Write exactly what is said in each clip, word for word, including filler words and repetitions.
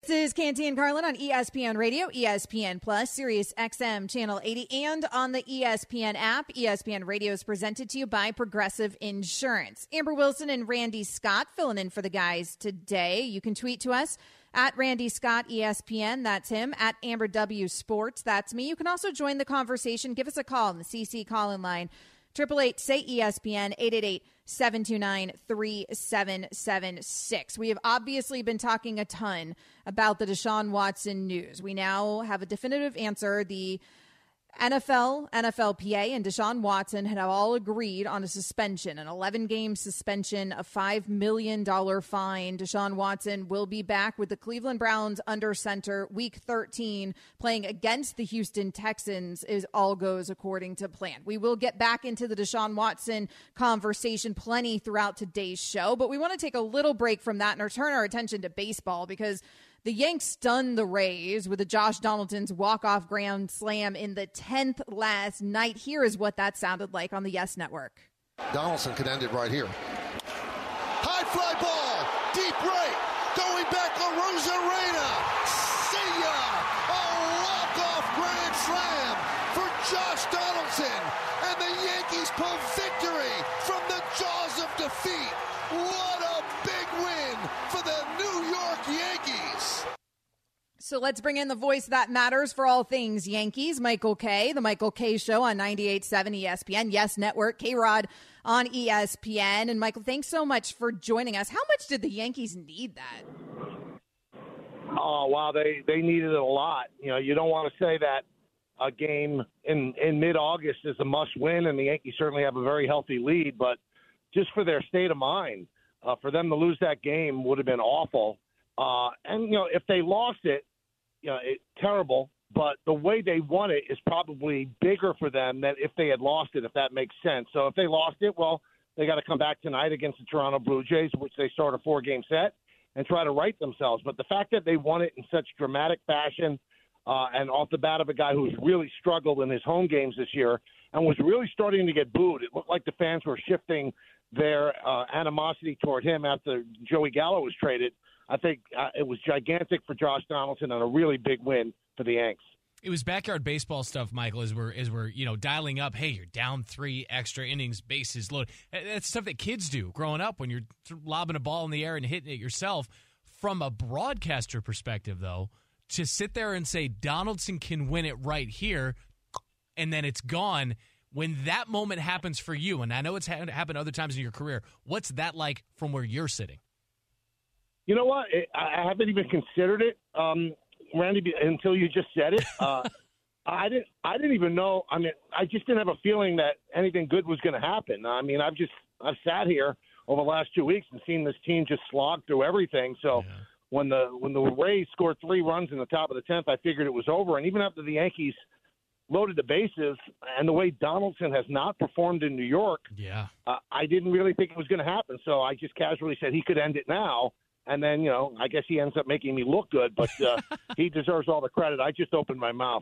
This is Canty and Carlin on E S P N Radio, E S P N Plus, Sirius X M Channel eighty, and on the E S P N app. E S P N Radio is presented to you by Progressive Insurance. Amber Wilson and Randy Scott filling in for the guys today. You can tweet to us at Randy Scott E S P N, that's him, at Amber W Sports, that's me. You can also join the conversation. Give us a call on the C C call-in line, eight eight eight, say E S P N, eight eight eight, seven two nine, three seven seven six. We have obviously been talking a ton about the Deshaun Watson news. We now have a definitive answer. The N F L, N F L P A, and Deshaun Watson had all agreed on a suspension, an eleven-game suspension, a five million dollars fine. Deshaun Watson will be back with the Cleveland Browns under center week thirteen, playing against the Houston Texans, is all goes according to plan. We will get back into the Deshaun Watson conversation plenty throughout today's show, but we want to take a little break from that and turn our attention to baseball, because the Yanks stunned the Rays with a Josh Donaldson's walk-off grand slam in the tenth last night. Here is what that sounded like on the Yes Network. Donaldson could end it right here. High fly ball, deep right, going back to Rosarena. See ya! A walk-off grand slam for Josh Donaldson, and the Yankees pull victory from the jaws of defeat. What a big win for the New York Yankees. So let's bring in the voice that matters for all things Yankees, Michael Kay, the Michael Kay Show on ninety-eight point seven E S P N, Yes Network, K-Rod on E S P N. And Michael, thanks so much for joining us. How much did the Yankees need that? Oh, wow, they, they needed it a lot. You know, you don't want to say that a game in, in mid-August is a must-win, and the Yankees certainly have a very healthy lead, but just for their state of mind, uh, for them to lose that game would have been awful. Uh, and, you know, if they lost it, you know, it, terrible, but the way they won it is probably bigger for them than if they had lost it, if that makes sense. So if they lost it, well, they got to come back tonight against the Toronto Blue Jays, which they start a four-game set, and try to right themselves. But the fact that they won it in such dramatic fashion, uh, and off the bat of a guy who's really struggled in his home games this year and was really starting to get booed, it looked like the fans were shifting their uh, animosity toward him after Joey Gallo was traded. I think uh, it was gigantic for Josh Donaldson and a really big win for the Yanks. It was backyard baseball stuff, Michael, as we're, as we're you know, dialing up, hey, you're down three, extra innings, bases loaded. That's stuff that kids do growing up when you're lobbing a ball in the air and hitting it yourself. From a broadcaster perspective, though, to sit there and say Donaldson can win it right here and then it's gone, when that moment happens for you, and I know it's happened other times in your career, what's that like from where you're sitting? You know what? I haven't even considered it, um, Randy, until you just said it. Uh, I didn't. I didn't even know. I mean, I just didn't have a feeling that anything good was going to happen. I mean, I've just I've sat here over the last two weeks and seen this team just slog through everything. So yeah. when the when the Rays scored three runs in the top of the tenth, I figured it was over. And even after the Yankees loaded the bases, and the way Donaldson has not performed in New York, yeah, uh, I didn't really think it was going to happen. So I just casually said he could end it now. And then, you know, I guess he ends up making me look good, but uh, he deserves all the credit. I just opened my mouth.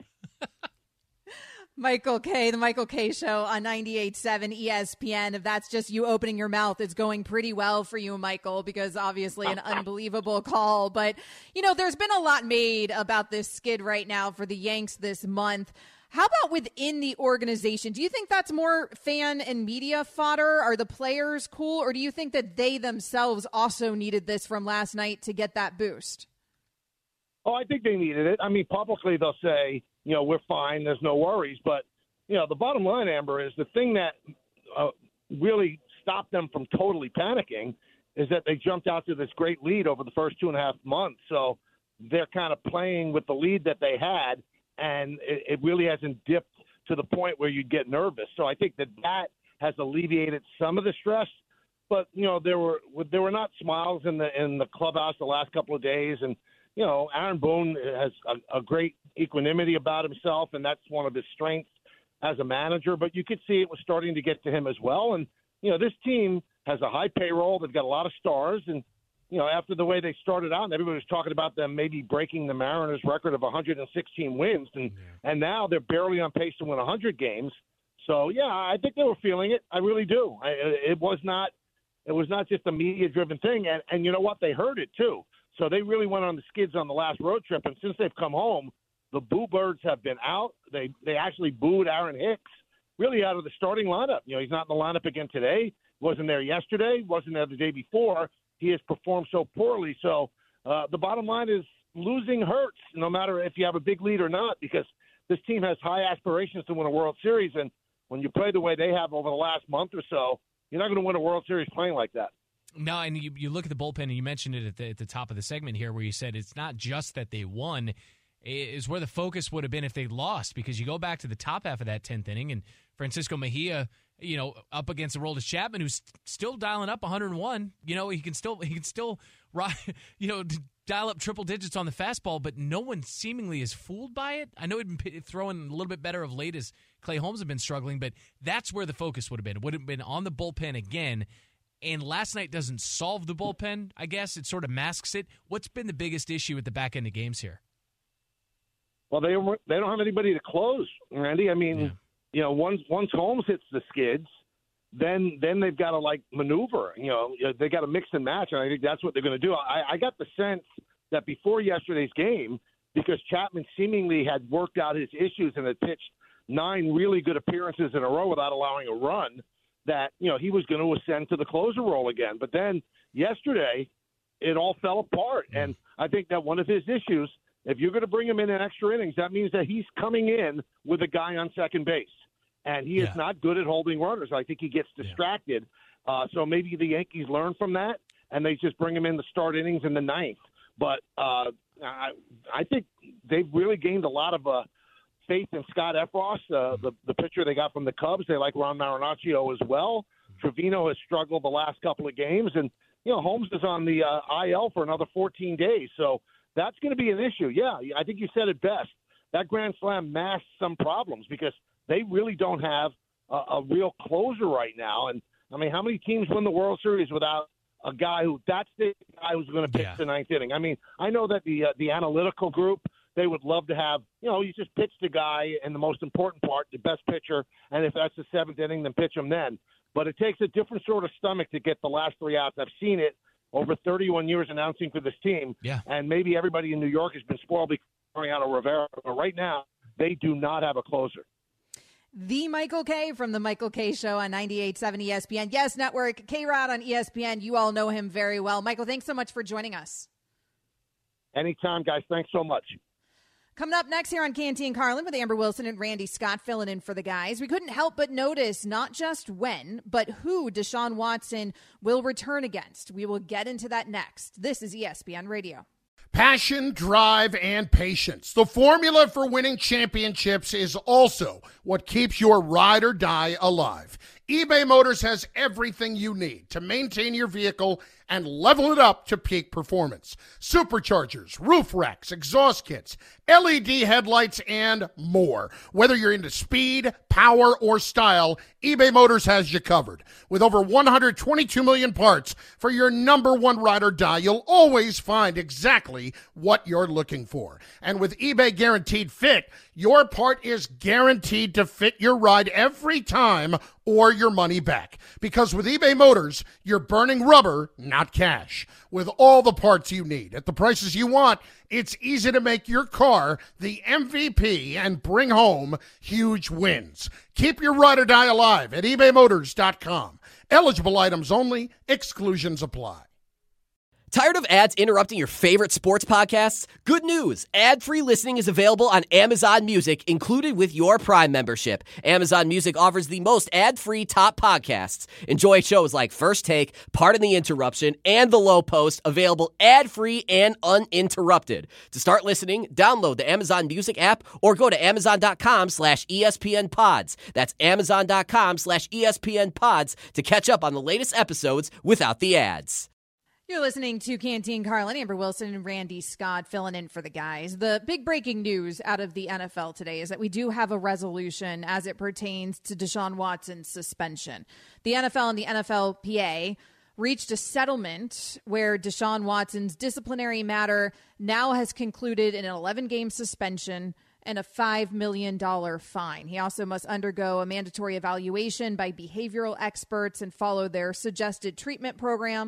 Michael Kay, the Michael Kay Show on ninety-eight point seven E S P N. If that's just you opening your mouth, it's going pretty well for you, Michael, because obviously an unbelievable call. But, you know, there's been a lot made about this skid right now for the Yanks this month. How about within the organization? Do you think that's more fan and media fodder? Are the players cool? Or do you think that they themselves also needed this from last night to get that boost? Oh, I think they needed it. I mean, publicly they'll say, you know, we're fine, there's no worries. But, you know, the bottom line, Amber, is the thing that uh, really stopped them from totally panicking is that they jumped out to this great lead over the first two and a half months. So they're kind of playing with the lead that they had, and it, it really hasn't dipped to the point where you'd get nervous. So I think that that has alleviated some of the stress. But, you know, there were there were not smiles in the in the clubhouse the last couple of days. And, you know, Aaron Boone has a, a great equanimity about himself, and that's one of his strengths as a manager. But you could see it was starting to get to him as well. And, you know, this team has a high payroll. They've got a lot of stars. And, you know, after the way they started out, and everybody was talking about them maybe breaking the Mariners' record of one hundred sixteen wins, and yeah. and now they're barely on pace to win one hundred games. So, yeah, I think they were feeling it. I really do. I, it was not it was not just a media-driven thing, and, and you know what? They heard it, too. So they really went on the skids on the last road trip. And since they've come home, the Boo Birds have been out. They they actually booed Aaron Hicks really out of the starting lineup. You know, he's not in the lineup again today. Wasn't there yesterday. Wasn't there the day before. He has performed so poorly. So uh, the bottom line is losing hurts, no matter if you have a big lead or not, because this team has high aspirations to win a World Series. And when you play the way they have over the last month or so, you're not going to win a World Series playing like that. No, and you, you look at the bullpen, and you mentioned it at the, at the top of the segment here where you said it's not just that they won, is where the focus would have been if they lost, because you go back to the top half of that tenth inning, and Francisco Mejia, you know, up against Aroldis Chapman, who's still dialing up one hundred one. You know, he can still he can still you know dial up triple digits on the fastball, but no one seemingly is fooled by it. I know he'd been throwing a little bit better of late as Clay Holmes have been struggling, but that's where the focus would have been. It would have been on the bullpen again. And last night doesn't solve the bullpen, I guess. It sort of masks it. What's been the biggest issue at the back end of games here? Well, they don't, they don't have anybody to close, Randy. I mean, yeah. you know, once once Holmes hits the skids, then then they've got to, like, maneuver. You know, they got to mix and match, and I think that's what they're going to do. I, I got the sense that before yesterday's game, because Chapman seemingly had worked out his issues and had pitched nine really good appearances in a row without allowing a run, that, you know, he was going to ascend to the closer role again. But then yesterday, it all fell apart. And I think that one of his issues, if you're going to bring him in in extra innings, that means that he's coming in with a guy on second base. And he is yeah. not good at holding runners. I think he gets distracted. Yeah. Uh, so maybe the Yankees learn from that, and they just bring him in to start innings in the ninth. But uh, I, I think they've really gained a lot of uh, – faith in Scott Efros, uh, the, the pitcher they got from the Cubs. They like Ron Marinaccio as well. Trevino has struggled the last couple of games. And, you know, Holmes is on the uh, I L for another fourteen days. So that's going to be an issue. Yeah, I think you said it best. That Grand Slam masks some problems because they really don't have a, a real closer right now. And, I mean, how many teams win the World Series without a guy who – that's the guy who's going to pitch yeah. the ninth inning? I mean, I know that the uh, the analytical group – they would love to have, you know, you just pitch the guy in the most important part, the best pitcher, and if that's the seventh inning, then pitch him then. But it takes a different sort of stomach to get the last three outs. I've seen it over thirty-one years announcing for this team, yeah. and maybe everybody in New York has been spoiled because of Mariano Rivera, but right now they do not have a closer. The Michael Kay from the Michael Kay Show on ninety-eight point seven E S P N. Yes, Network, K-Rod on E S P N. You all know him very well. Michael, thanks so much for joining us. Anytime, guys. Thanks so much. Coming up next here on Canty and Carlin with Amber Wilson and Randy Scott filling in for the guys. We couldn't help but notice not just when, but who Deshaun Watson will return against. We will get into that next. This is E S P N Radio. Passion, drive, and patience. The formula for winning championships is also what keeps your ride or die alive. eBay Motors has everything you need to maintain your vehicle and level it up to peak performance. Superchargers, roof racks, exhaust kits, L E D headlights, and more. Whether you're into speed, power, or style, eBay Motors has you covered. With over one hundred twenty-two million parts for your number one ride or die, you'll always find exactly what you're looking for. And with eBay Guaranteed Fit, your part is guaranteed to fit your ride every time or your money back. Because with eBay Motors, you're burning rubber, not cash. With all the parts you need at the prices you want, it's easy to make your car the M V P and bring home huge wins. Keep your ride or die alive at ebay motors dot com. Eligible items only. Exclusions apply. Tired of ads interrupting your favorite sports podcasts? Good news! Ad-free listening is available on Amazon Music, included with your Prime membership. Amazon Music offers the most ad-free top podcasts. Enjoy shows like First Take, Pardon the Interruption, and The Low Post, available ad-free and uninterrupted. To start listening, download the Amazon Music app or go to amazon.com slash ESPN pods. That's amazon.com slash ESPN pods to catch up on the latest episodes without the ads. You're listening to Canty and Carlin. Amber Wilson and Randy Scott filling in for the guys. The big breaking news out of the N F L today is that we do have a resolution as it pertains to Deshaun Watson's suspension. The N F L and the N F L P A reached a settlement where Deshaun Watson's disciplinary matter now has concluded in an eleven-game suspension and a five million dollars fine. He also must undergo a mandatory evaluation by behavioral experts and follow their suggested treatment program.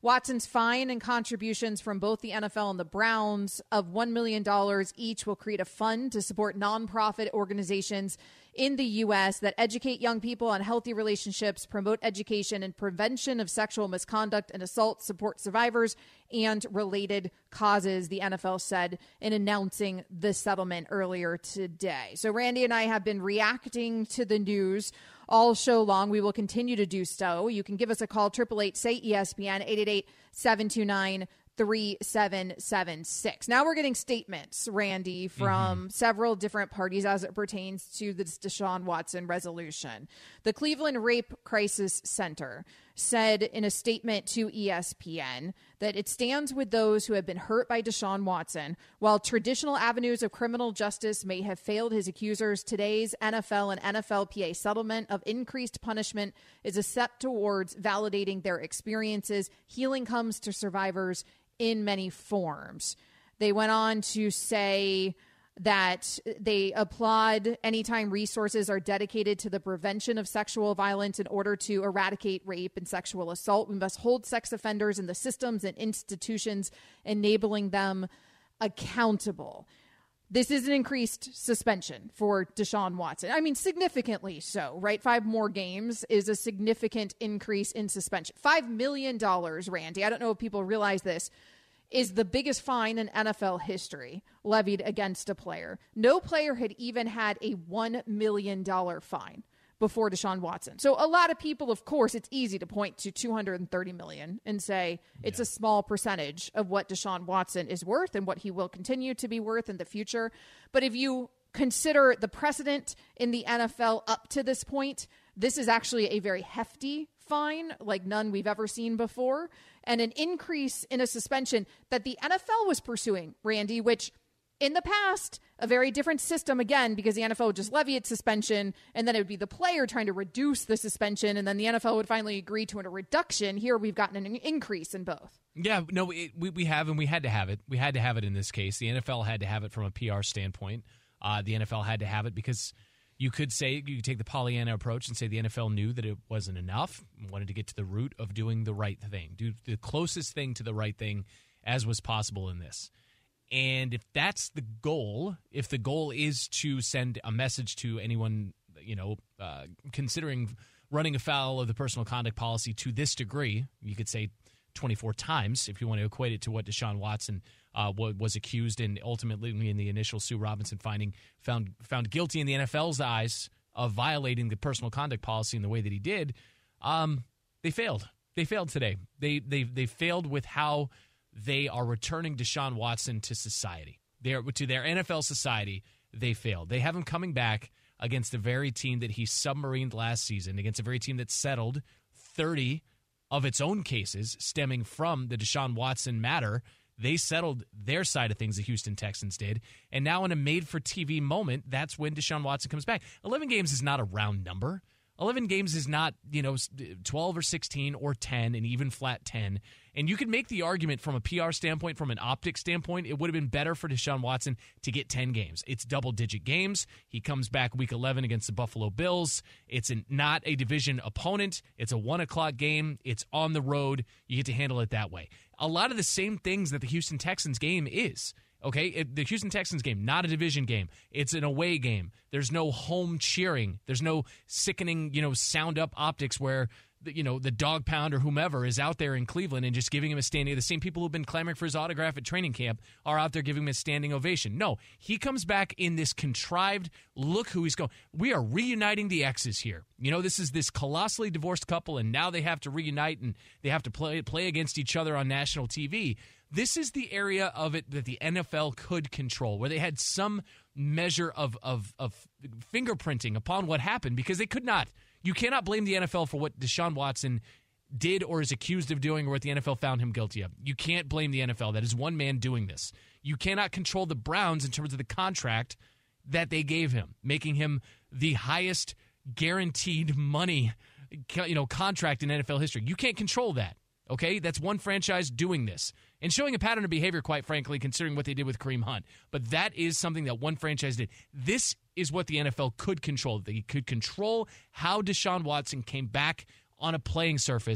Watson's fine and contributions from both the N F L and the Browns of one million dollars each will create a fund to support nonprofit organizations in the U S that educate young people on healthy relationships, promote education and prevention of sexual misconduct and assault, support survivors, and related causes, the N F L said in announcing the settlement earlier today. So Randy and I have been reacting to the news all show long. We will continue to do so. You can give us a call, eight eight eight, say E S P N, eight eight eight, seven two nine, three seven seven six. Now we're getting statements, Randy, from mm-hmm. several different parties as it pertains to this Deshaun Watson resolution. The Cleveland Rape Crisis Center said in a statement to E S P N that it stands with those who have been hurt by Deshaun Watson. While traditional avenues of criminal justice may have failed his accusers, today's N F L and N F L P A settlement of increased punishment is a step towards validating their experiences. Healing comes to survivors in many forms. They went on to say that they applaud anytime resources are dedicated to the prevention of sexual violence in order to eradicate rape and sexual assault. We must hold sex offenders in the systems and institutions, enabling them accountable. This is an increased suspension for Deshaun Watson. I mean, significantly so, right? Five more games is a significant increase in suspension. Five million dollars, Randy, I don't know if people realize this, is the biggest fine in N F L history levied against a player. No player had even had a one million dollars fine before Deshaun Watson. So a lot of people, of course, it's easy to point to two hundred thirty million dollars and say it's yeah. a small percentage of what Deshaun Watson is worth and what he will continue to be worth in the future. But if you consider the precedent in the N F L up to this point, this is actually a very hefty fine, like none we've ever seen before, and an increase in a suspension that the N F L was pursuing, Randy, which in the past, a very different system, again, because the N F L would just levy its suspension, and then it would be the player trying to reduce the suspension, and then the N F L would finally agree to a reduction. Here, we've gotten an increase in both. Yeah, no, it, we, we have, and we had to have it. We had to have it in this case. The N F L had to have it from a P R standpoint. Uh, the N F L had to have it because you could say, you could take the Pollyanna approach and say the N F L knew that it wasn't enough, wanted to get to the root of doing the right thing, do the closest thing to the right thing as was possible in this. And if that's the goal, if the goal is to send a message to anyone, you know, uh, considering running afoul of the personal conduct policy to this degree, you could say twenty-four times if you want to equate it to what Deshaun Watson uh, was accused and ultimately in the initial Sue Robinson finding found found guilty in the N F L's eyes of violating the personal conduct policy in the way that he did. Um, they failed. They failed today. They they they failed with how they are returning Deshaun Watson to society. They are, to their N F L society, they failed. They have him coming back against the very team that he submarined last season, against a very team that settled thirty of its own cases stemming from the Deshaun Watson matter. They settled their side of things, the Houston Texans did. And now in a made-for-T V moment, that's when Deshaun Watson comes back. eleven games is not a round number. eleven games is not, you know, twelve or sixteen or ten, and even flat ten. And you can make the argument from a P R standpoint, from an optics standpoint, it would have been better for Deshaun Watson to get ten games. It's double-digit games. He comes back week eleven against the Buffalo Bills. It's an, not a division opponent. It's a one o'clock game. It's on the road. You get to handle it that way. A lot of the same things that the Houston Texans game is. Okay, it, the Houston Texans game, not a division game. It's an away game. There's no home cheering. There's no sickening, you know, sound-up optics where, the, you know, the dog pound or whomever is out there in Cleveland and just giving him a standing. The same people who've been clamoring for his autograph at training camp are out there giving him a standing ovation. No, he comes back in this contrived, look who he's going. We are reuniting the exes here. You know, this is this colossally divorced couple, and now they have to reunite, and they have to play play against each other on national T V. This is the area of it that the N F L could control, where they had some measure of, of, of fingerprinting upon what happened, because they could not. You cannot blame the N F L for what Deshaun Watson did or is accused of doing or what the N F L found him guilty of. You can't blame the N F L. That is one man doing this. You cannot control the Browns in terms of the contract that they gave him, making him the highest guaranteed money, you know, contract in N F L history. You can't control that. Okay, that's one franchise doing this and showing a pattern of behavior, quite frankly, considering what they did with Kareem Hunt. But that is something that one franchise did. This is what the N F L could control. They could control how Deshaun Watson came back on a playing surface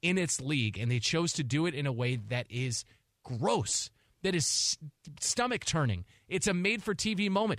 in its league, and they chose to do it in a way that is gross, that is stomach-turning. It's a made-for-T V moment.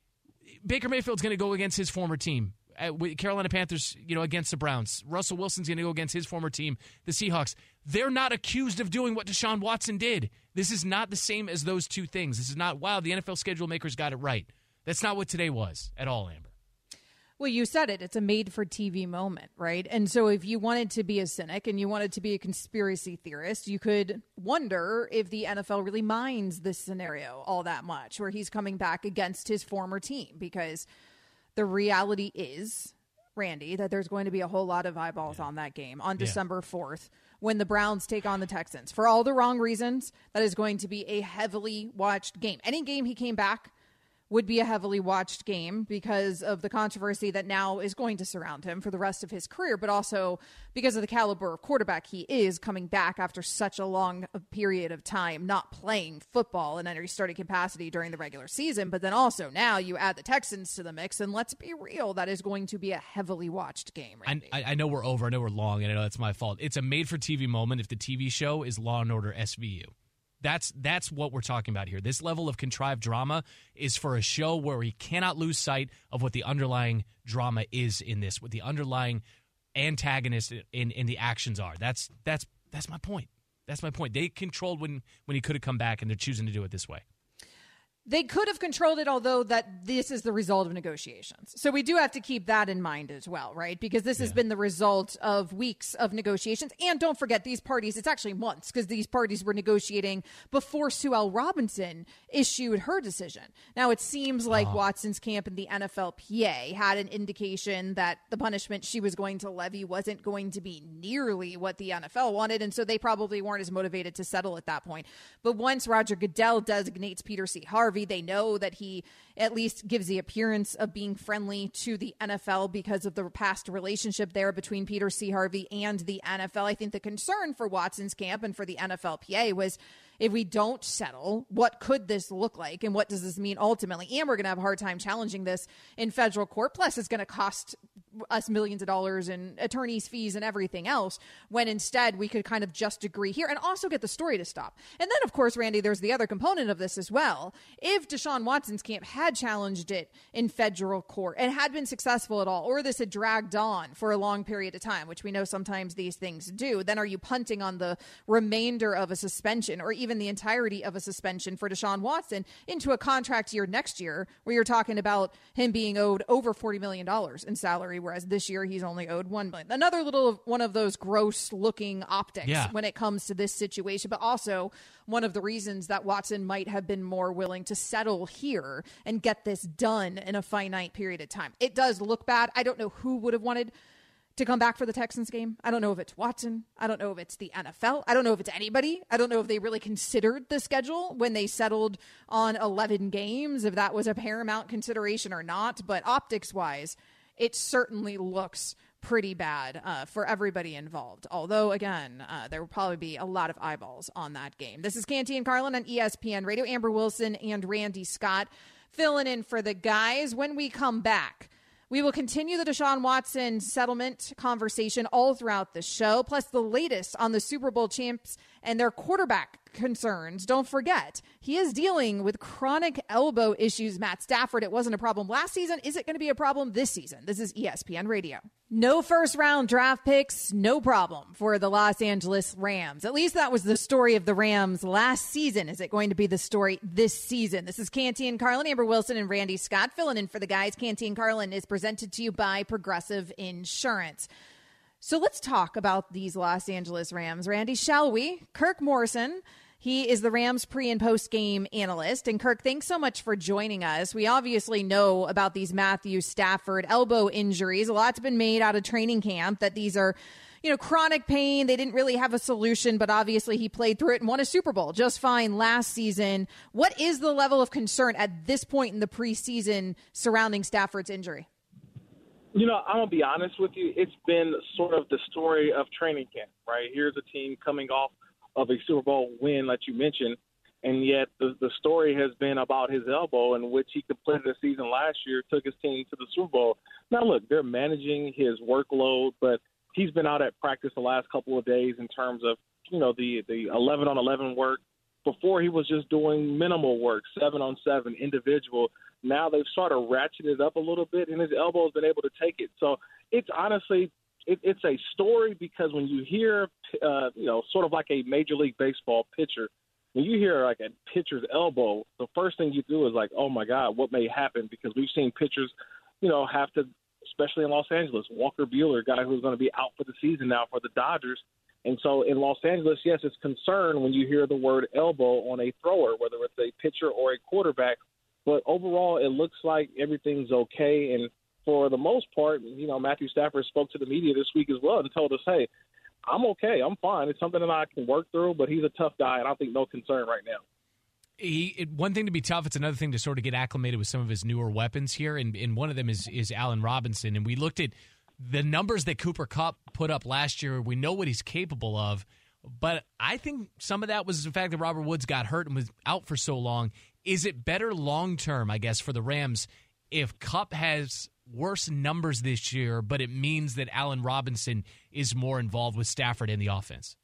Baker Mayfield's going to go against his former team. Uh, with Carolina Panthers, you know, against the Browns. Russell Wilson's going to go against his former team, the Seahawks. They're not accused of doing what Deshaun Watson did. This is not the same as those two things. This is not, wow, the N F L schedule makers got it right. That's not what today was at all, Amber. Well, you said it. It's a made-for-T V moment, right? And so if you wanted to be a cynic and you wanted to be a conspiracy theorist, you could wonder if the N F L really minds this scenario all that much, where he's coming back against his former team, because the reality is, Randy, that there's going to be a whole lot of eyeballs yeah. on that game on yeah. December fourth when the Browns take on the Texans. For all the wrong reasons, that is going to be a heavily watched game. Any game he came back would be a heavily watched game because of the controversy that now is going to surround him for the rest of his career, but also because of the caliber of quarterback he is, coming back after such a long period of time not playing football in any starting capacity during the regular season. But then also now you add the Texans to the mix, and let's be real, that is going to be a heavily watched game. I, I know we're over. I know we're long, and I know that's my fault. It's a made-for-T V moment if the T V show is Law and Order S V U. That's that's what we're talking about here. This level of contrived drama is for a show where we cannot lose sight of what the underlying drama is in this, what the underlying antagonist in, in the actions are. That's that's that's my point. That's my point. They controlled when, when he could have come back, and they're choosing to do it this way. They could have controlled it, although that this is the result of negotiations. So we do have to keep that in mind as well, right? Because this yeah. has been the result of weeks of negotiations. And don't forget, these parties, it's actually months, because these parties were negotiating before Sue L. Robinson issued her decision. Now, it seems like oh. Watson's camp in the N F L P A had an indication that the punishment she was going to levy wasn't going to be nearly what the N F L wanted, and so they probably weren't as motivated to settle at that point. But once Roger Goodell designates Peter C. Harvey, they know that he at least gives the appearance of being friendly to the N F L because of the past relationship there between Peter C. Harvey and the N F L. I think the concern for Watson's camp and for the N F L P A was, if we don't settle, what could this look like, and what does this mean ultimately? And we're going to have a hard time challenging this in federal court. Plus, it's going to cost us millions of dollars in attorneys' fees and everything else, when instead we could kind of just agree here and also get the story to stop. And then, of course, Randy, there's the other component of this as well. If Deshaun Watson's camp had challenged it in federal court and had been successful at all, or this had dragged on for a long period of time, which we know sometimes these things do, then are you punting on the remainder of a suspension, or even the entirety of a suspension for Deshaun Watson, into a contract year next year where you're talking about him being owed over forty million dollars in salary, whereas this year he's only owed one million dollars. Another little one of those gross looking optics yeah. when it comes to this situation, but also one of the reasons that Watson might have been more willing to settle here and get this done in a finite period of time. It does look bad. I don't know who would have wanted to come back for the Texans game. I don't know if it's Watson. I don't know if it's the N F L. I don't know if it's anybody. I don't know if they really considered the schedule when they settled on eleven games, if that was a paramount consideration or not. But optics-wise, it certainly looks pretty bad uh, for everybody involved. Although, again, uh, there will probably be a lot of eyeballs on that game. This is Canty and Carlin on E S P N Radio. Amber Wilson and Randy Scott filling in for the guys. When we come back, we will continue the Deshaun Watson settlement conversation all throughout the show, plus the latest on the Super Bowl champs and their quarterback concerns. Don't forget, he is dealing with chronic elbow issues. Matt Stafford, it wasn't a problem last season. Is it going to be a problem this season? This is E S P N Radio. No first round draft picks, no problem for the Los Angeles Rams. At least that was the story of the Rams last season. Is it going to be the story this season? This is Canty and Carlin, Amber Wilson and Randy Scott filling in for the guys. Canty and Carlin is presented to you by Progressive Insurance. So let's talk about these Los Angeles Rams, Randy, shall we? Kirk Morrison, he is the Rams pre- and post-game analyst. And Kirk, thanks so much for joining us. We obviously know about these Matthew Stafford elbow injuries. A lot's been made out of training camp that these are, you know, chronic pain. They didn't really have a solution, but obviously he played through it and won a Super Bowl just fine last season. What is the level of concern at this point in the preseason surrounding Stafford's injury? You know, I'm going to be honest with you. It's been sort of the story of training camp, right? Here's a team coming off of a Super Bowl win, like you mentioned, and yet the, the story has been about his elbow, in which he completed a season last year, took his team to the Super Bowl. Now, look, they're managing his workload, but he's been out at practice the last couple of days in terms of, you know, the, the eleven on eleven work. Before he was just doing minimal work, seven on seven, individual. Now they've sort of ratcheted it up a little bit, and his elbow's been able to take it. So it's honestly, it, it's a story because when you hear, uh, you know, sort of like a Major League Baseball pitcher, when you hear like a pitcher's elbow, the first thing you do is like, oh my God, what may happen? Because we've seen pitchers, you know, have to, especially in Los Angeles, Walker Buehler, a guy who's going to be out for the season now for the Dodgers. And so in Los Angeles, yes, it's concern when you hear the word elbow on a thrower, whether it's a pitcher or a quarterback. But overall, it looks like everything's okay. And for the most part, you know, Matthew Stafford spoke to the media this week as well and told us, hey, I'm okay. I'm fine. It's something that I can work through, but he's a tough guy, and I think no concern right now. He, it, one thing to be tough, it's another thing to sort of get acclimated with some of his newer weapons here, and, and one of them is, is Allen Robinson. And we looked at the numbers that Cooper Kupp put up last year. We know what he's capable of, but I think some of that was the fact that Robert Woods got hurt and was out for so long. Is it better long-term, I guess, for the Rams if Kupp has worse numbers this year, but it means that Allen Robinson is more involved with Stafford in the offense?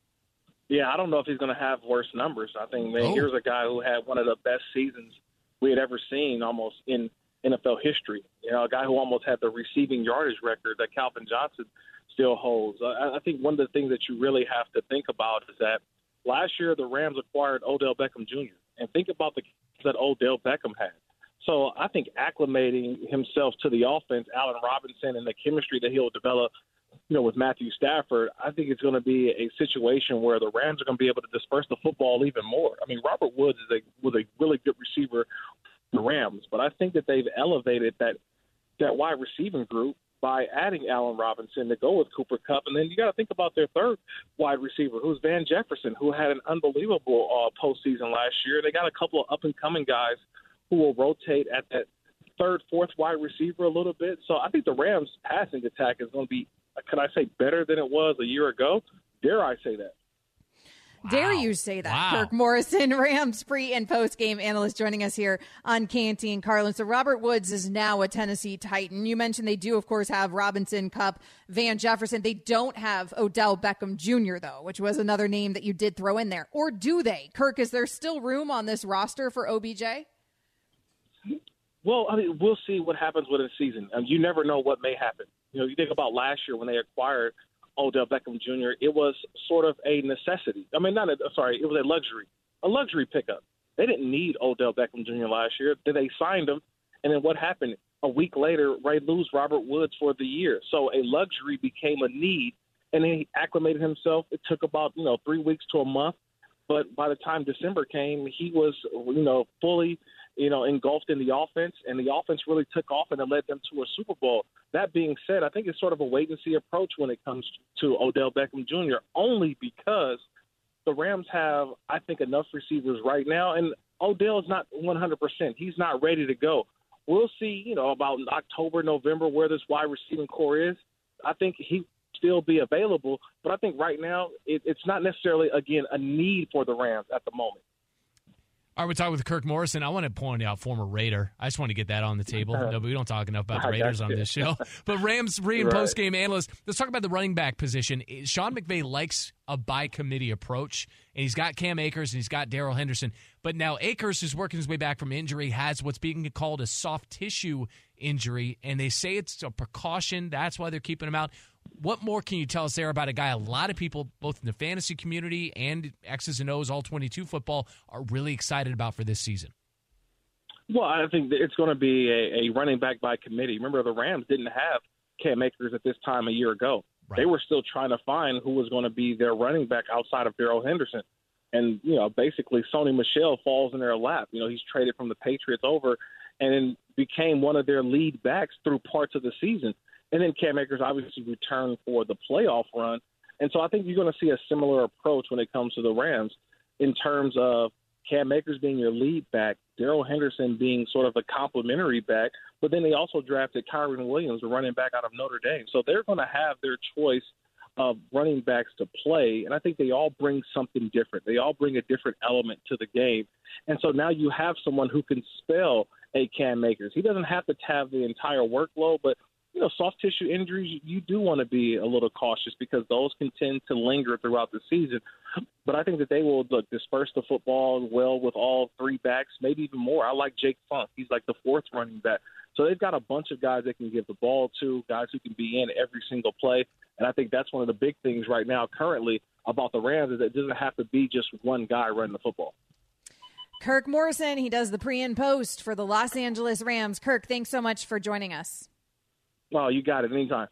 Yeah, I don't know if he's going to have worse numbers. I think, man, oh. here's a guy who had one of the best seasons we had ever seen almost in N F L history. You know, a guy who almost had the receiving yardage record that Calvin Johnson still holds. I, I think one of the things that you really have to think about is that last year the Rams acquired Odell Beckham Junior And think about the that Odell Beckham had. So I think acclimating himself to the offense, Allen Robinson, and the chemistry that he'll develop, you know, with Matthew Stafford, I think it's going to be a situation where the Rams are going to be able to disperse the football even more. I mean, Robert Woods is a was a really good receiver for the Rams, but I think that they've elevated that that wide receiving group by adding Allen Robinson to go with Cooper Kupp. And then you got to think about their third wide receiver, who's Van Jefferson, who had an unbelievable uh, postseason last year. They got a couple of up-and-coming guys who will rotate at that third, fourth wide receiver a little bit. So I think the Rams' passing attack is going to be, could I say, better than it was a year ago? Dare I say that? Wow. Dare you say that? Wow. Kirk Morrison, Rams pre and post game analyst, joining us here on Canty and Carlin. So Robert Woods is now a Tennessee Titan. You mentioned they do, of course, have Robinson, Kupp, Van Jefferson. They don't have Odell Beckham Junior, though, which was another name that you did throw in there. Or do they? Kirk, is there still room on this roster for O B J? Well, I mean, we'll see what happens with the season. Um, you never know what may happen. You know, you think about last year when they acquired Odell Beckham Junior, it was sort of a necessity. I mean, not a, sorry, it was a luxury, a luxury pickup. They didn't need Odell Beckham Junior last year. Then they signed him, and then what happened? A week later, Ray lose Robert Woods for the year. So a luxury became a need, and then he acclimated himself. It took about, you know, three weeks to a month. But by the time December came, he was, you know, fully, you know, engulfed in the offense, and the offense really took off and it led them to a Super Bowl. That being said, I think it's sort of a wait-and-see approach when it comes to Odell Beckham Junior, only because the Rams have, I think, enough receivers right now, and Odell is not one hundred percent. He's not ready to go. We'll see, you know, about October, November, where this wide receiving core is. I think he still be available, but I think right now it, it's not necessarily, again, a need for the Rams at the moment. All right, we're talking with Kirk Morrison. I want to point out former Raider. I just want to get that on the table. No, but we don't talk enough about the Raiders on this show. But Rams re- and right. post-game analyst, let's talk about the running back position. Sean McVay likes a by-committee approach, and he's got Cam Akers and he's got Darrell Henderson. But now Akers is working his way back from injury, has what's being called a soft tissue injury, and they say it's a precaution. That's why they're keeping him out. What more can you tell us there about a guy a lot of people, both in the fantasy community and X's and O's, all twenty-two football, are really excited about for this season? Well, I think that it's going to be a, a running back by committee. Remember, the Rams didn't have Cam Akers at this time a year ago. Right. They were still trying to find who was going to be their running back outside of Darrell Henderson. And, you know, basically Sony Michel falls in their lap. You know, he's traded from the Patriots over and then became one of their lead backs through parts of the season. And then Cam Akers obviously returned for the playoff run. And so I think you're going to see a similar approach when it comes to the Rams in terms of Cam Akers being your lead back, Darrell Henderson being sort of a complementary back, but then they also drafted Kyron Williams, a running back out of Notre Dame. So they're going to have their choice of running backs to play, and I think they all bring something different. They all bring a different element to the game. And so now you have someone who can spell a Cam Akers. He doesn't have to have the entire workload, but you know, soft tissue injuries, you do want to be a little cautious because those can tend to linger throughout the season. But I think that they will look, disperse the football well with all three backs, maybe even more. I like Jake Funk. He's like the fourth running back. So they've got a bunch of guys they can give the ball to, guys who can be in every single play. And I think that's one of the big things right now currently about the Rams is that it doesn't have to be just one guy running the football. Kirk Morrison, he does the pre and post for the Los Angeles Rams. Kirk, thanks so much for joining us. Oh, you got it. Anytime.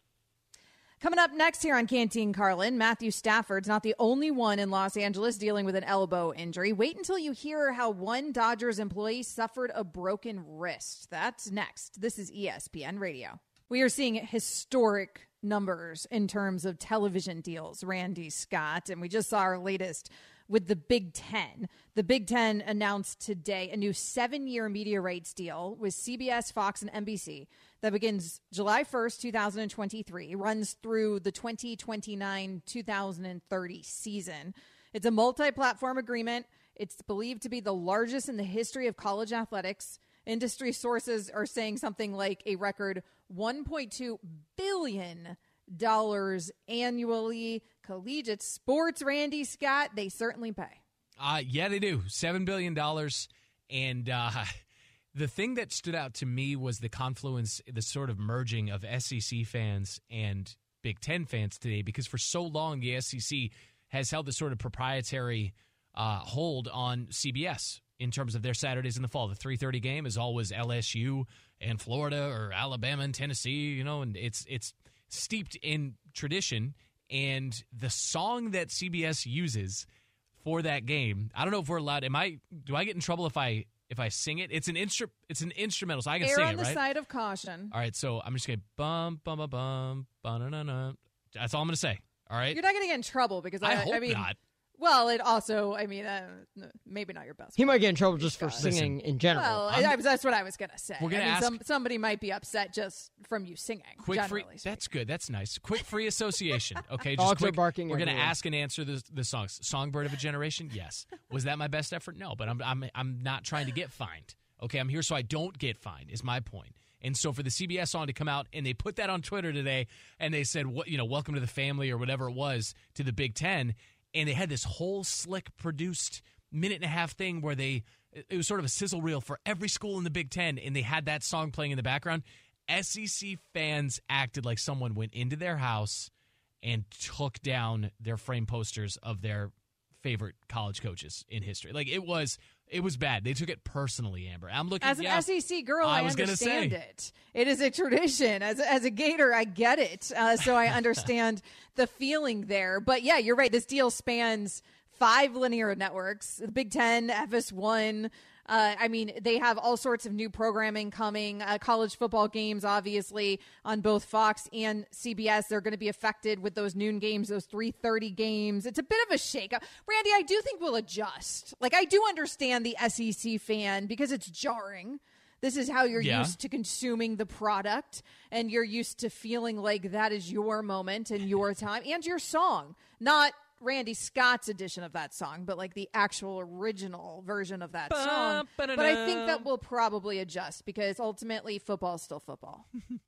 Coming up next here on Canteen Carlin, Matthew Stafford's not the only one in Los Angeles dealing with an elbow injury. Wait until you hear how one Dodgers employee suffered a broken wrist. That's next. This is E S P N Radio. We are seeing historic numbers in terms of television deals, Randy Scott, and we just saw our latest with the Big Ten. The Big Ten announced today a new seven-year media rights deal with C B S, Fox, and N B C that begins July first, twenty twenty-three, runs through the twenty twenty-nine to twenty thirty season. It's a multi-platform agreement. It's believed to be the largest in the history of college athletics. Industry sources are saying something like a record one point two billion dollars annually. Collegiate sports, Randy Scott, they certainly pay. Uh, yeah, they do. seven billion dollars. And uh, the thing that stood out to me was the confluence, the sort of merging of S E C fans and Big Ten fans today, because for so long the S E C has held this sort of proprietary uh, hold on C B S in terms of their Saturdays in the fall. The three thirty game is always L S U and Florida or Alabama and Tennessee, you know, and it's it's steeped in tradition. And the song that C B S uses for that game, I don't know if we're allowed. Am I? Do I get in trouble if I if I sing it? It's an instru- It's an instrumental, so I can Err sing on it, the right? side of caution. All right, so I'm just gonna bum bum bum bum bum na na. That's all I'm gonna say. All right. You're not going to get in trouble because I, I hope I mean, not. Well, it also, I mean, uh, maybe not your best. He might get in trouble just for Listen, singing in general. Well, I, I, that's what I was going to say. We're gonna I mean, ask- some, somebody might be upset just from you singing. Quick free. generally That's good. That's nice. Quick free association. Okay, just Dogs are quick. barking We're gonna everywhere. ask and answer the the songs. Songbird of a Generation. Yes. Was that my best effort? No. But I'm I'm I'm not trying to get fined. Okay, I'm here so I don't get fined. Is my point. And so for the C B S song to come out, and they put that on Twitter today, and they said, "What you know, welcome to the family," or whatever it was, to the Big Ten, and they had this whole slick produced minute and a half thing where they it was sort of a sizzle reel for every school in the Big Ten, and they had that song playing in the background. S E C fans acted like someone went into their house and took down their frame posters of their favorite college coaches in history. Like it was. It was bad. They took it personally, Amber. I'm looking As an yeah, S E C girl, I I, was gonna understand say. it. It is a tradition. As a, as a Gator, I get it. Uh, so I understand the feeling there. But yeah, you're right. This deal spans five linear networks, the Big Ten, F S one. Uh, I mean, they have all sorts of new programming coming. Uh, college football games, obviously, on both Fox and C B S. They're going to be affected with those noon games, those three thirty games. It's a bit of a shakeup. Randy, I do think we'll adjust. Like, I do understand the S E C fan because it's jarring. This is how you're Yeah. used to consuming the product, and you're used to feeling like that is your moment and your time and your song. Not Randy Scott's edition of that song, but like the actual original version of that song. But I think that we'll probably adjust because ultimately football is still football.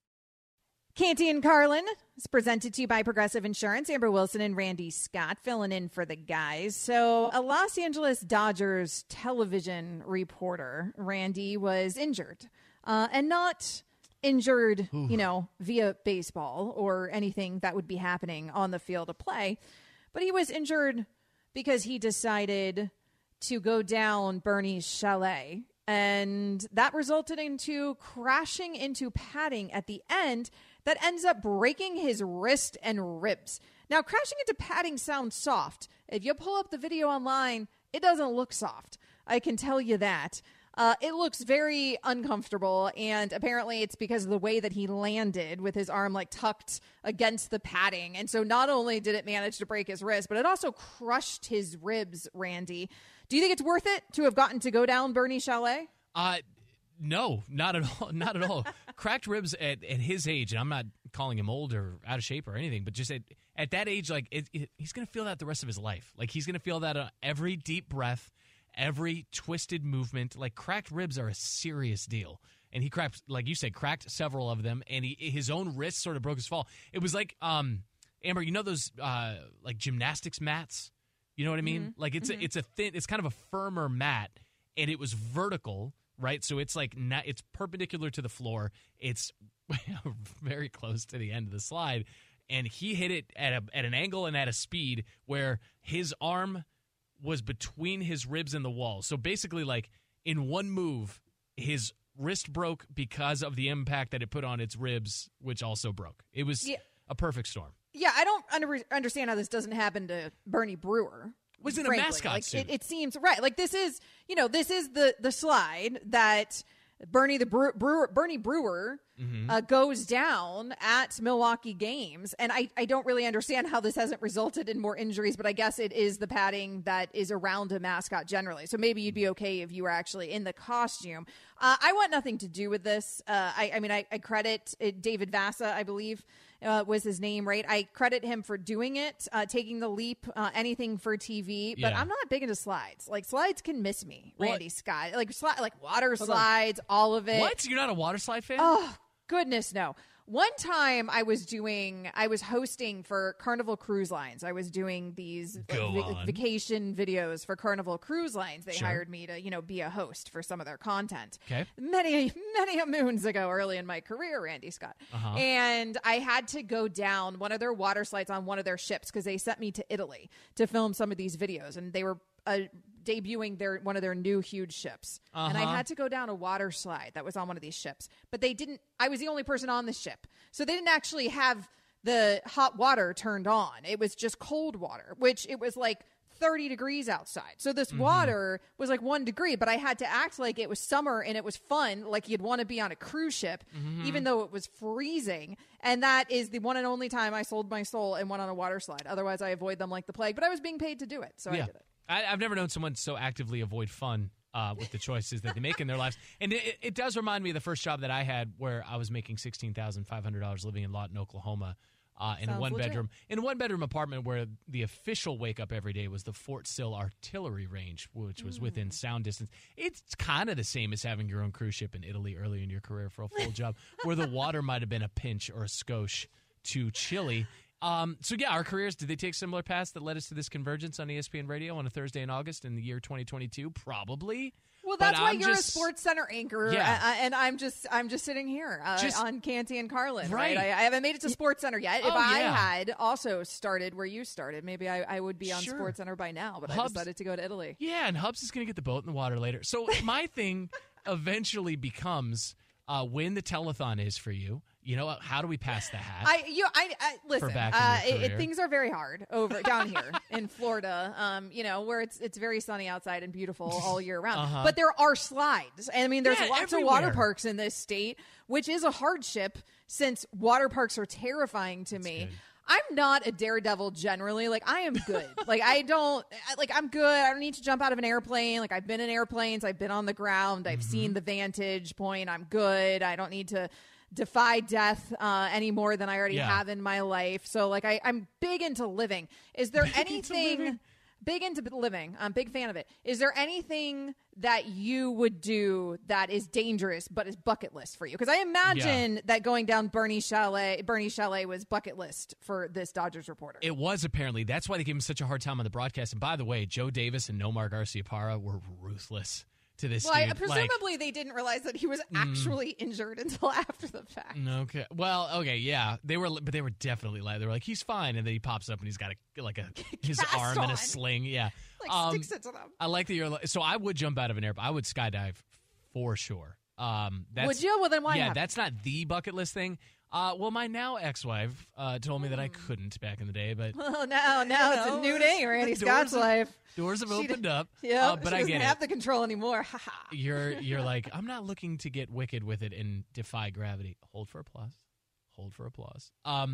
Canty and Carlin is presented to you by Progressive Insurance. Amber Wilson and Randy Scott filling in for the guys. So a Los Angeles Dodgers television reporter, Randy, was injured uh, and not injured, Ooh. you know, via baseball or anything that would be happening on the field of play. But he was injured because he decided to go down Bernie's chalet. And that resulted into crashing into padding at the end that ends up breaking his wrist and ribs. Now, crashing into padding sounds soft. If you pull up the video online, it doesn't look soft. I can tell you that. Uh, it looks very uncomfortable, and apparently it's because of the way that he landed with his arm like tucked against the padding. And so not only did it manage to break his wrist, but it also crushed his ribs, Randy. Do you think it's worth it to have gotten to go down Bernie Chalet? Uh, no, not at all. Not at all. Cracked ribs at, at his age, and I'm not calling him old or out of shape or anything, but just at, at that age, like it, it, he's going to feel that the rest of his life. Like he's going to feel that uh, every deep breath, every twisted movement. Like, cracked ribs are a serious deal. And he cracked, like you said, cracked several of them, and he his own wrist sort of broke his fall. It was like, um, Amber, you know those uh, like gymnastics mats? You know what I mean? Mm-hmm. Like, it's mm-hmm. a, it's a thin, it's kind of a firmer mat, and it was vertical, right? So it's like not, it's perpendicular to the floor. It's very close to the end of the slide, and he hit it at a at an angle and at a speed where his arm was between his ribs and the wall. So basically, like, in one move, his wrist broke because of the impact that it put on its ribs, which also broke. It was yeah. a perfect storm. Yeah, I don't under- understand how this doesn't happen to Bernie Brewer. Was in frankly. a mascot like, suit. It, it seems right. Like, this is, you know, this is the the slide that Bernie the Brewer, Brewer Bernie Brewer mm-hmm. uh, goes down at Milwaukee games, and I, I don't really understand how this hasn't resulted in more injuries, but I guess it is the padding that is around a mascot generally. So maybe you'd be okay if you were actually in the costume. Uh, I want nothing to do with this. Uh, I, I mean, I, I credit it, David Vassa, I believe. Uh, was his name, right? I credit him for doing it, uh, taking the leap, uh, anything for T V. But yeah. I'm not big into slides. Like, slides can miss me, what? Randy Scott. Like, sli- like water Hold slides, on. all of it. What? You're not a water slide fan? Oh, goodness, no. One time I was doing, I was hosting for Carnival Cruise Lines. I was doing these Go v- on. vacation videos for Carnival Cruise Lines. They Sure. hired me to, you know, be a host for some of their content. Okay. Many, many a moons ago, early in my career, Randy Scott. Uh-huh. And I had to go down one of their water slides on one of their ships because they sent me to Italy to film some of these videos. And they were uh, debuting their one of their new huge ships. Uh-huh. And I had to go down a water slide that was on one of these ships. But they didn't, I was the only person on the ship. So they didn't actually have the hot water turned on. It was just cold water, which it was like thirty degrees outside. So this mm-hmm. water was like one degree, but I had to act like it was summer and it was fun, like you'd want to be on a cruise ship, mm-hmm. even though it was freezing. And that is the one and only time I sold my soul and went on a water slide. Otherwise, I avoid them like the plague, but I was being paid to do it, so yeah. I did it. I, I've never known someone so actively avoid fun uh, with the choices that they make in their lives. And it, it does remind me of the first job that I had where I was making sixteen thousand five hundred dollars living in Lawton, Oklahoma. Uh, in Sounds a one legit. bedroom in a one bedroom apartment where the official wake up every day was the Fort Sill Artillery Range, which was mm. within sound distance. It's kind of the same as having your own cruise ship in Italy early in your career for a full job, where the water might have been a pinch or a skosh too chilly. Um, so yeah, our careers, did they take similar paths that led us to this convergence on E S P N Radio on a Thursday in August in the year twenty twenty-two? Probably. Well, that's but why I'm you're just, a Sports Center anchor, yeah. uh, and I'm just I'm just sitting here uh, just, on Canty and Carlin. Right. right? I, I haven't made it to Sports Center yet. If oh, I yeah. had also started where you started, maybe I, I would be on sure. Sports Center by now. But Hubs, I decided to go to Italy. Yeah, and Hubs is going to get the boat in the water later. So my thing eventually becomes uh, when the telethon is for you. You know, how do we pass the hat? I, you, I, I listen. back in Uh, your it, it, career? things are very hard over down here in Florida. Um, you know, where it's it's very sunny outside and beautiful all year round. Uh-huh. But there are slides, and I mean, there's Yeah, lots everywhere. of water parks in this state, which is a hardship since water parks are terrifying to me. good. I'm not a daredevil generally. Like, I am good. like, I don't, I- like, I'm good. I don't need to jump out of an airplane. Like, I've been in airplanes. I've been on the ground. I've Mm-hmm. seen the vantage point. I'm good. I don't need to defy death uh, any more than I already Yeah. have in my life. So, like, I, I'm big into living. Is there Big into anything... living? Big into living. I'm a big fan of it. Is there anything that you would do that is dangerous but is bucket list for you? Because I imagine Yeah. that going down Bernie Chalet, Bernie Chalet was bucket list for this Dodgers reporter. It was apparently. That's why they gave him such a hard time on the broadcast. And by the way, Joe Davis and Nomar Garciaparra were ruthless to this well, I, dude. presumably they didn't realize that he was actually injured until after the fact. Like, okay. Well, okay, yeah. They were, but they were definitely like, they were like, he's fine. And then he pops up and he's got a, like a, his Cast arm in on. a sling. Yeah. Like, Um, sticks it to them. I like that you're like, so I would jump out of an airplane. I would skydive for sure. Um, that's, Would you? Well, then why yeah, not? that's not the bucket list thing. Uh, well, my now ex-wife uh, told me that I Hmm. couldn't back in the day, but Oh, no, no, it's a new day, Randy doors Scott's have- life. doors have She opened d- up. Yeah, uh, but she I doesn't get have it. the control anymore. Ha ha. You're you're like, I'm not looking to get wicked with it and defy gravity. Hold for applause. Hold for applause. Um,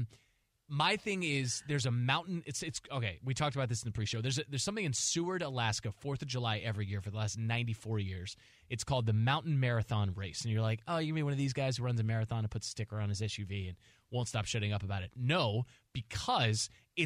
my thing is, there's a mountain. It's it's okay. We talked about this in the pre-show. There's a, there's something in Seward, Alaska, Fourth of July every year for the last ninety-four years. It's called the Mountain Marathon Race, and you're like, oh, you mean one of these guys who runs a marathon and puts a sticker on his S U V and won't stop shutting up about it? No, because it's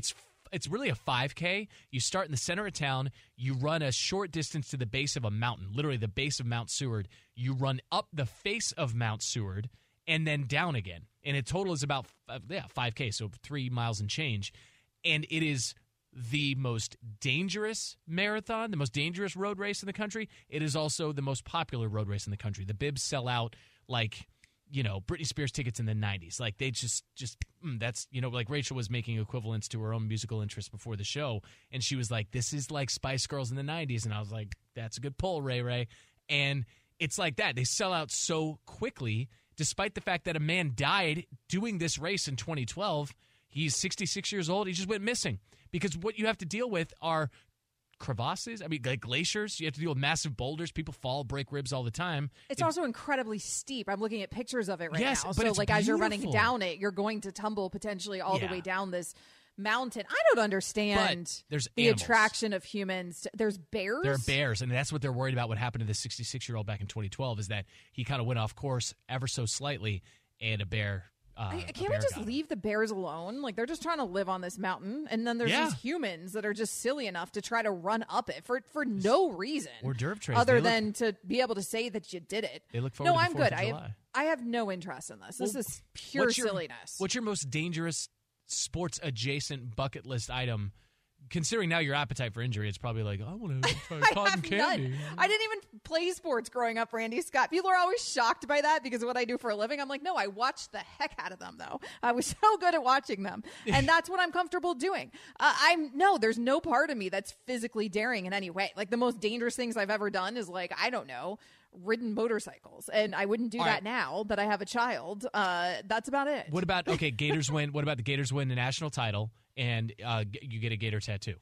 it's really a five K. You start in the center of town. You run a short distance to the base of a mountain, literally the base of Mount Seward. You run up the face of Mount Seward and then down again. And it total is about uh, yeah five K, so three miles and change. And it is the most dangerous marathon, the most dangerous road race in the country. It is also the most popular road race in the country. The bibs sell out like, you know, Britney Spears tickets in the nineties. Like, they just, just mm, that's, you know, like Rachel was making equivalents to her own musical interests before the show. And she was like, this is like Spice Girls in the nineties. And I was like, that's a good pull, Ray Ray. And it's like that. They sell out so quickly, despite the fact that a man died doing this race in twenty twelve. He's sixty-six years old. He just went missing because what you have to deal with are crevasses. I mean, like glaciers. You have to deal with massive boulders. People fall, break ribs all the time. It's it, also incredibly steep. I'm looking at pictures of it right yes, now. But so, it's like, as you're running beautiful. down it, you're going to tumble potentially all Yeah. the way down this mountain. I don't understand But there's the animals. attraction of humans. To, there's bears. There are bears, and that's what they're worried about. What happened to the sixty-six-year-old back in twenty twelve is that he kind of went off course ever so slightly, and a bear. Uh, I, a can't bear we just got him. leave the bears alone? Like, they're just trying to live on this mountain, and then there's Yeah. these humans that are just silly enough to try to run up it for for no reason, Hors d'oeuvre trays. other They look- than to be able to say that you did it. They look forward no, to the I'm Fourth good. of I have, July. I have no interest in this. This Well, is pure what's your- silliness. What's your most dangerous sports adjacent bucket list item? Considering now your appetite for injury, it's probably like, I want to try I cotton have candy. none. I didn't even play sports growing up, Randy Scott. People are always shocked by that because of what I do for a living. I'm like, no, I watched the heck out of them, though. I was so good at watching them. And that's what I'm comfortable doing. Uh, I'm no, there's no part of me that's physically daring in any way. Like, the most dangerous things I've ever done is, like, I don't know, ridden motorcycles. And I wouldn't do All that right. now that I have a child. Uh, that's about it. What about, okay, Gators win. What about the Gators win the national title and uh, g- you get a Gator tattoo?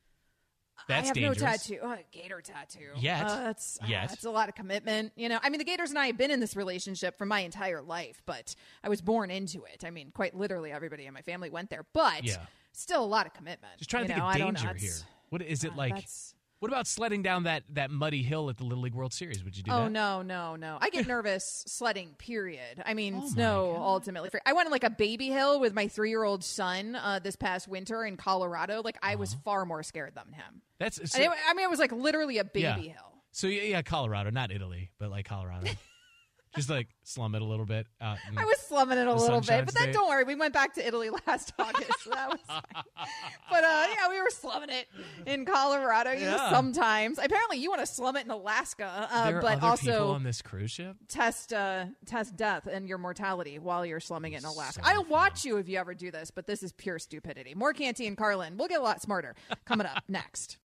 That's I have dangerous. no tattoo. Oh, gator tattoo. Yet. Uh, that's uh, Yet. that's a lot of commitment. You know, I mean, the Gators and I have been in this relationship for my entire life, but I was born into it. I mean, quite literally, everybody in my family went there, but Yeah. still a lot of commitment. Just trying to you think know, of I don't danger know. here. It's- What is it uh, like? that's- What about sledding down that, that muddy hill at the Little League World Series? Would you do Oh that? no, no, no! I get nervous sledding. Period. I mean, Oh, my snow God. ultimately. I went on like a baby hill with my three-year-old son uh, this past winter in Colorado. Like, I was far more scared than him. That's I, so, mean, I mean, it was like literally a baby yeah. hill. So yeah, yeah, Colorado, not Italy, but like Colorado. Just like slum it a little bit. Uh, and- I was slumming it a The little Sunshine bit, but then State. don't worry, we went back to Italy last August. So that was fine. But uh, yeah, we were slumming it in Colorado. You know, Yeah. sometimes. Apparently, you want to slum it in Alaska, uh, there are but other people also on this cruise ship. test uh, test death and your mortality while you're slumming it in Alaska. So I'll watch you if you ever do this, but this is pure stupidity. More Canty and Carlin. We'll get a lot smarter coming up next.